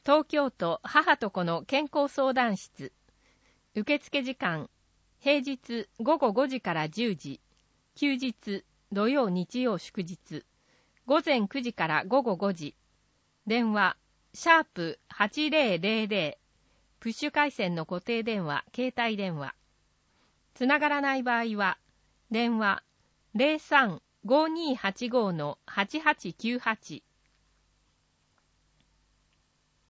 東京都母と子の健康相談室。受付時間、平日午後5時から10時、休日土曜日曜祝日、午前9時から午後5時。電話、#8000、プッシュ回線の固定電話、携帯電話。つながらない場合は、電話 03-5285-8898